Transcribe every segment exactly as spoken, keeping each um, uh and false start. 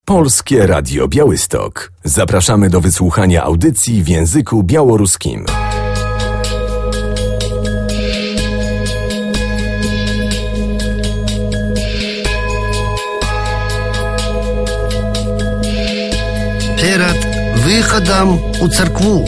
Polskie Radio Białystok. Zapraszamy do wysłuchania audycji w języku białoruskim. Перед выходом у церкву.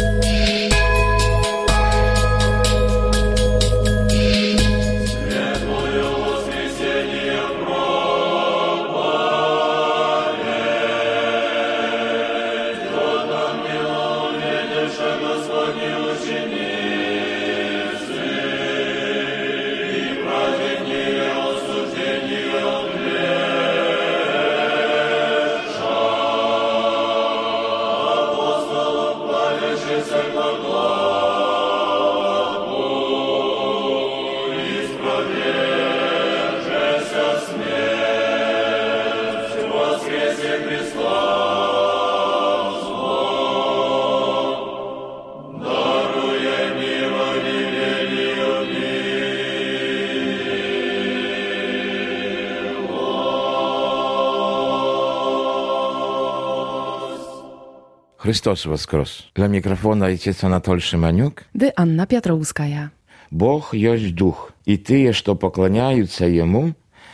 Христос воскрес. Для микрофона отец Анатолий Шиманюк. Да Анна Петровская. Бог есть Дух, и те, что поклоняются Ему,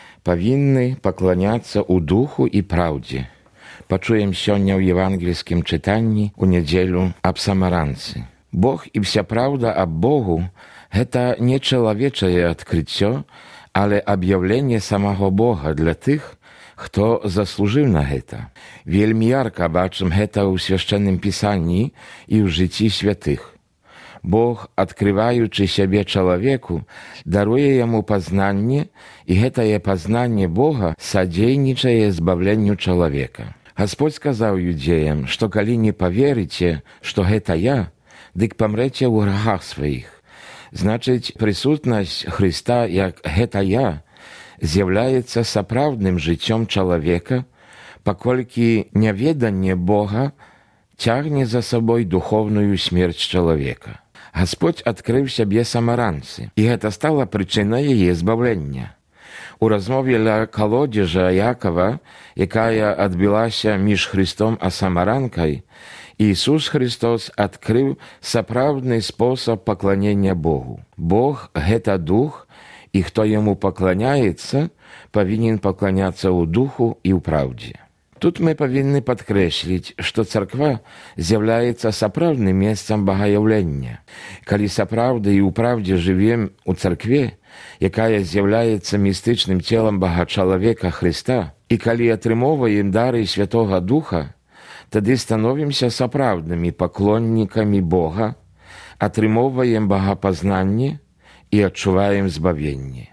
повинны поклоняться у Духу и правде. Почуем сегодня в евангельском читании у неделю об самаранце. Бог и вся правда об Богу – это не человечее открытие, але объявление самого Бога для tych, kto zasłużył na to. Wielmi jarko bачим to w Świętym Pisaniu i w życiu świętych. Bóg, odkrywający siebie człowieku, daruje jemu poznanie i to je poznanie Boga sodейничает zbawieniu człowieka. Господь сказал юдеям, что коли не поверите, что это я, дык помрете в грехах своих. Значит, присутность Христа, як это я, з'являється сапраўдным жыццём чалавека, паколькі няведанне Бога цягне за сабой духовную смерць чалавека. Господь адкрыў сябе самаранцы, і гэта стала прычынай яе збавлення. У размове ля калодзежа Якова, якая адбылася між Христом а самаранкай, Ісус Христос адкрыў сапраўдны спосаб пакланення Богу. Бог – гэта дух, и кто ему поклоняется, повинен поклоняться у Духу и у правде. Тут мы повинны подкреслить, что церква з'является сапраўдным месцем богоявлення. Калі сапраўды и у правде живем у церкве, якая з'является містычным телом Бога-чалавека Христа, и калі атрымоўваем дары Святого Духа, тады становимся сапраўднымі поклонниками Бога, атрымоўваем богопознанне и адчуваем збавенне.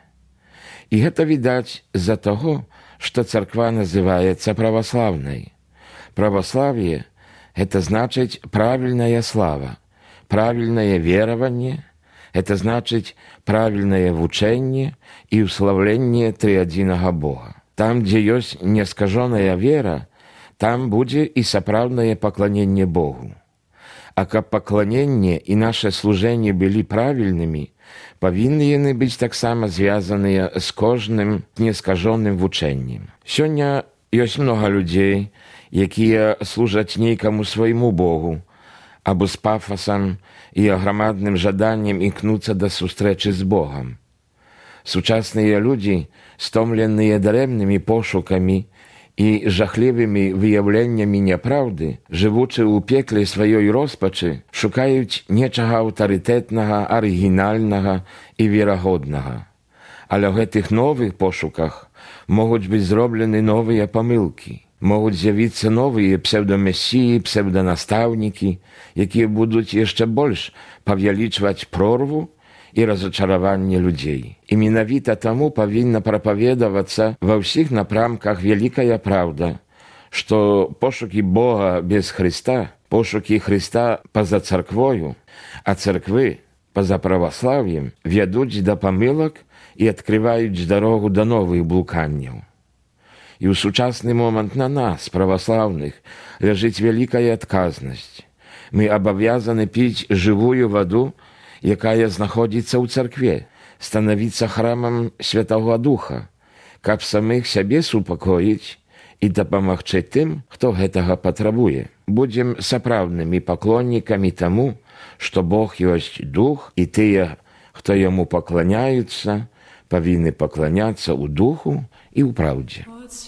И это видать за того, что церква называется православной. Православие – это значит правильная слава, правильное верование, это значит правильное вучение и уславление триединого Бога. Там, где есть нескаженная вера, там будет и сапраўдное поклонение Богу. А каб поклонение и наше служение были правильными, повинны яны быць таксама звязаныя з кожным нескажоным вучэннем. Сёння ёсць многа людзей, якія служаць нейкаму свайму Богу, або з пафасам і аграмадным жаданнем імкнуцца да сустрэчы з Богам. Сучасныя людзі, стомленыя дарэмнымі пошукамі і жахлівымі выяўленнямі няпраўды, жывучы ў пекле сваёй роспачы, шукаюць нечага аўтарытэтнага, арыгінальнага і верагоднага. Але ў гэтых новых пошуках могуць быць зроблены новыя памылкі, могуць з'явіцца новыя псевдамесіі, псевданастаўнікі, якія будуць яшчэ больш павялічваць прорву и разочарование людей. И менавіта тому повинна проповедоваться во всех напрамках великая правда, что пошуки Бога без Христа, пошуки Христа поза церквою, а церквы поза православием ведуть до помылок и открывают дорогу до новых блуканняў. И в сучасный момент на нас, православных, лежит великая отказность. Мы обовязаны пить живую воду, якая знаходзіцца ў царкве, становіцца храмам Святого Духа, каб самых сябе супакоіць і дапамагчы тым, хто гэтага патрабуе. Будзем сапраўднымі паклоннікамі таму, што Бог ёсць дух, і тыя, хто яму пакланяюцца, павінны пакланяцца ў духу і ў праўдзе.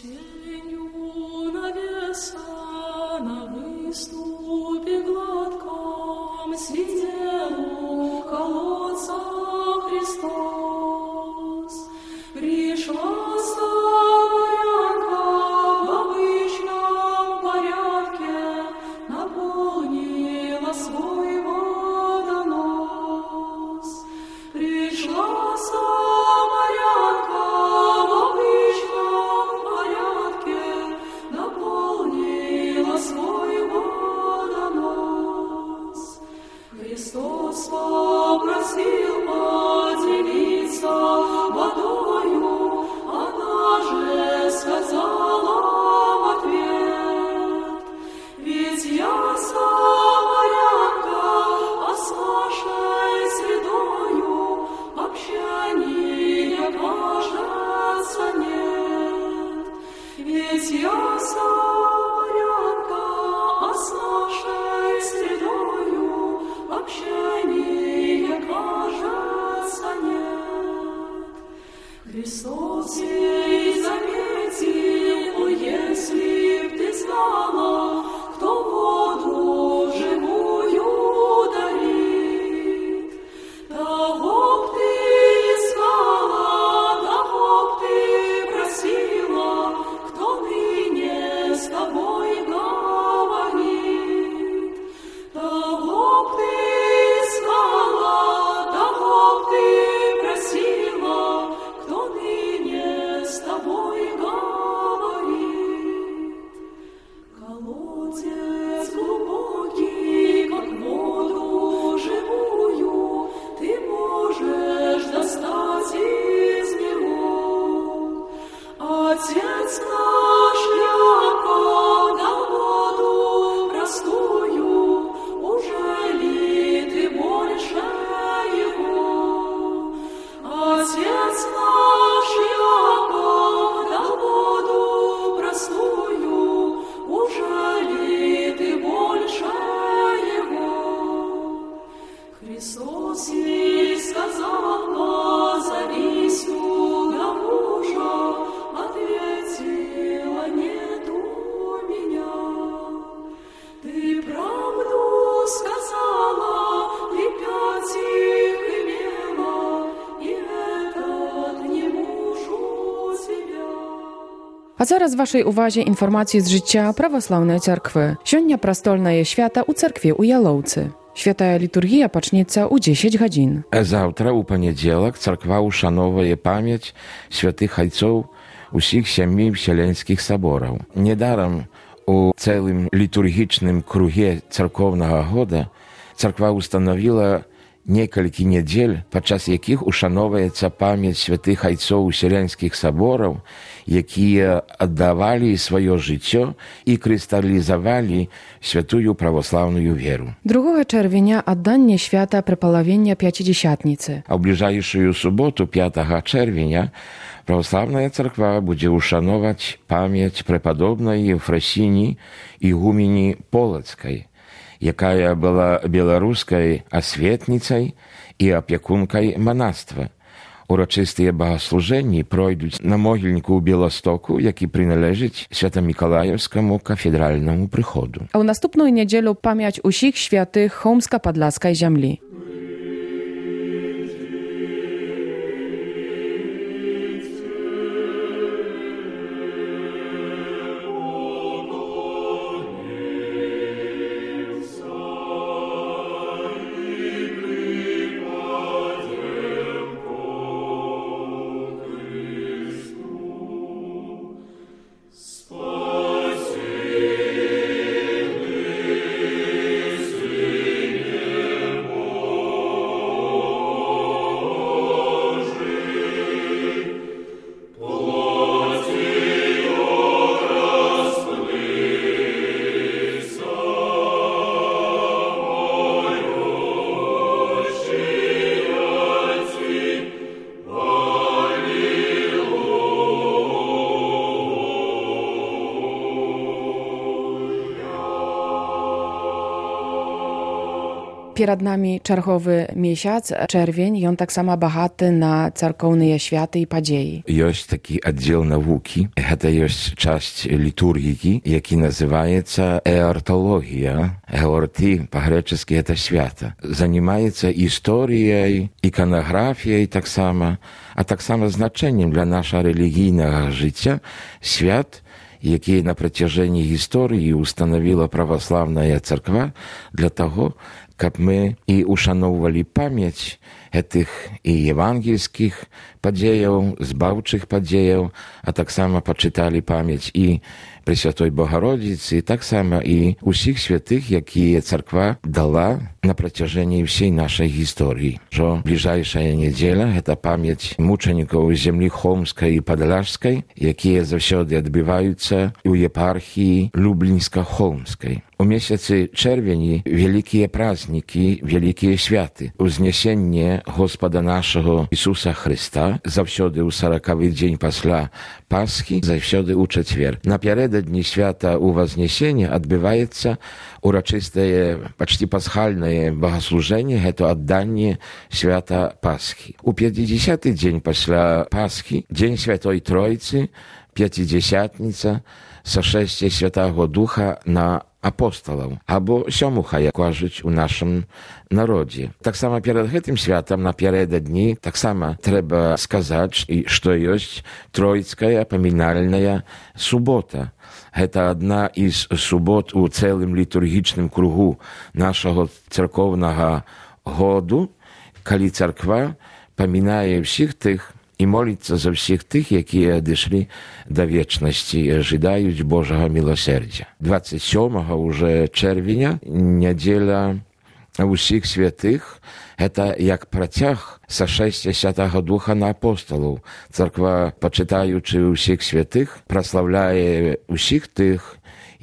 А зараз вашej uwadze informacje z życia prawosławnej cerkwy. Сёння прастольнае свята ў царкве ў Ялоўцы. Святая літургія пачнецца ў дзесяць гадзін. Заўтра, у панядзелак, царква ушановае памяць святых айцоў усіх сямі вселенскіх сабораў. Недарам у цэлым літургічным круге царкоўнага года царква устанавіла некалькі нядзель, падчас якіх ушановаецца памяць святых айцоў уселенскіх сабораў, якія аддавалі сваё жыццё і крысталізавалі святую праваслаўную веру. другога чэрвеня адданне свята прыпалавення пяцідзясятніцы. А ў бліжэйшую суботу, пятага чэрвеня, праваслаўная царква будзе ушановаць памяць прэпадобнай Ефрасіні ігумені Полацкай, якая была беларускай асветніцай і апякункай манаства. Урачыстыя багаслужэнні пройдуць на могільніку ў Беластоку, які прыналежыць свята-мікалаеўскаму кафедральнаму прыходу. А ў наступную нядзелю памяць усіх святых Хомска-Падласкай зямлі. Спаси, Сыне Божий. Перад намі чарговы месяц, чэрвень, ён таксама багаты на царкоўныя святы і падзеі. Ёсць такі аддзел навукі, гэта ёсць часть літургікі, які называецца эартологія. Эорти па-грэчаскі гэта свята. Занимаецца гісторыяй, іканаграфіяй таксама, а таксама значэннем для нашага рэлігійнага жыцця свят, якія на працяжэнні гісторыі устанавіла праваслаўная царква для таго, каб мы і ушаноўвалі памяць гэтых і евангельскіх падзеяў, збаўчых падзеяў, а таксама пачыталі памяць і Пресвятой Богородицы, таксама і ўсіх святых, якія царква дала на працяжэнні ўсей нашай гісторыі. Жо бліжэйшая недзеля гэта памяць мучанікаў зямлі Холмскай і Падляшскай, якія заўсёды адбываюцца ў епархіі Люблінска-Холмскай. У месяцы чэрвені вялікія празнікі, вялікія святы. Узнесенне Господа нашага Ісуса Христа заўсёды ў саракавы дзень пасля Пасхі, заўсёды ў чацвер. Напярэдадні свята Увазнесення адбываецца урачыстае, пачці пасхальнае богаслужэнне, гэта адданне свята Пасхі. У пяцідзясяты дзень пасля Пасхі, дзень Святой Тройцы, пяцідзясятніца, сашэсце Святаго Духа на апосталаў, або сёмуха, як кажуць у нашым народзе. Таксама перад гэтым святам напярэдадні таксама трэба сказаць, што ёсць Тройцкая памінальная субота. Гэта адна з субот у цэлым літургічным кругу нашага царкоўнага году, калі царква памінае ўсіх тых і моліцца за ўсіх тых, якія адышлі да вечнасці, жадаюць Божага міласэрдзя. дваццаць сёмага ўжо чэрвеня, нядзеля ўсіх святых, гэта як працяг сашэсця Святага Духа на апосталаў. Царква, пачытаючы ўсіх святых, праслаўляе ўсіх тых,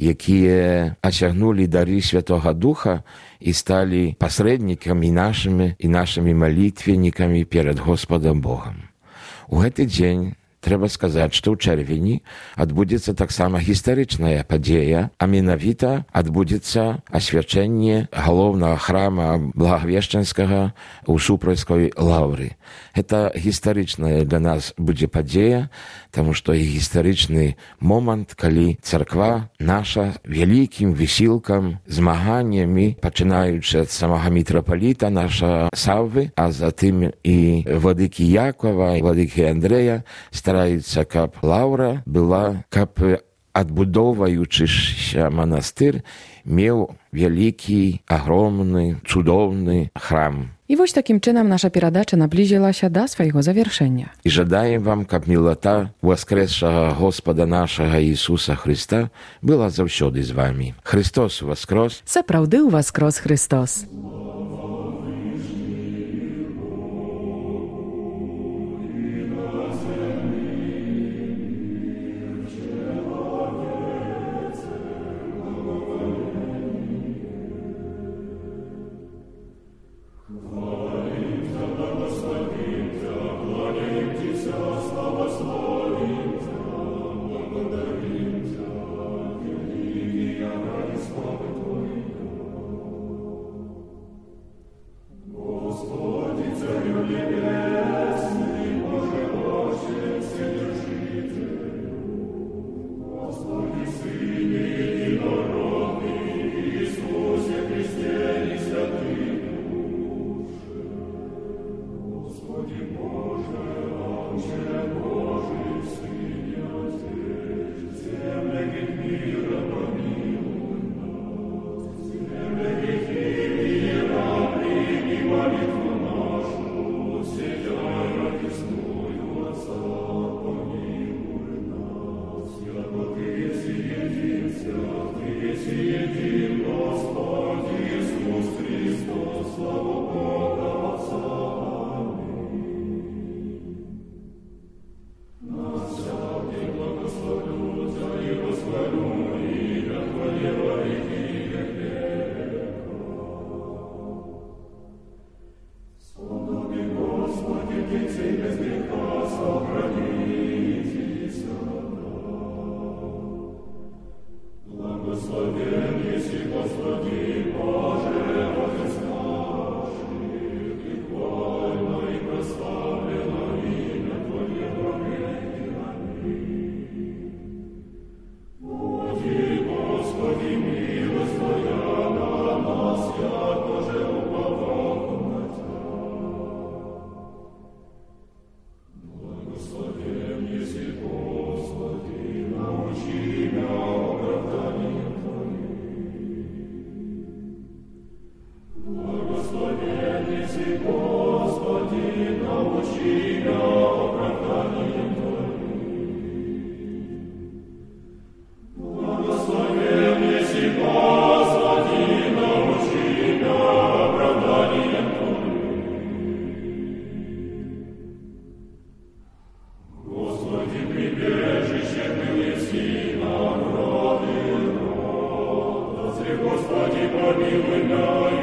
якія асягнулі дары Святога Духа і сталі пасрэднікамі нашымі і нашымі малітвеннікамі перад Господам Богам. У гэты дзень трэба сказаць, што ў чэрвені адбудзецца таксама гістарычная падзея, а менавіта адбудзецца асвячэнне галоўнага храма Благавешчанскага ў Супральскай лаўры. Гэта гістарычная для нас будзе падзея, таму што і гістарычны момант, калі царква наша вялікім весілкам, змаганнямі, пачынаючы ад самага мітрапаліта наша Саввы, а затым і владыкі Якова, і владыкі Андрэя, стараюцца, каб лаўра была, каб адбудоўваючыся манастыр меў вялікі, агромны, цудоўны храм. І вось такім чынам наша перадача наблізілася да свайго завяршэння. І жадаем вам, каб мілата воскрэсшага Господа нашага Ісуса Христа была заўсёды з вамі. Христос воскрос! Сапраўды ўваскрос Христос! Благословен еси, Господи, Боже, Отец наш, помилуй нас.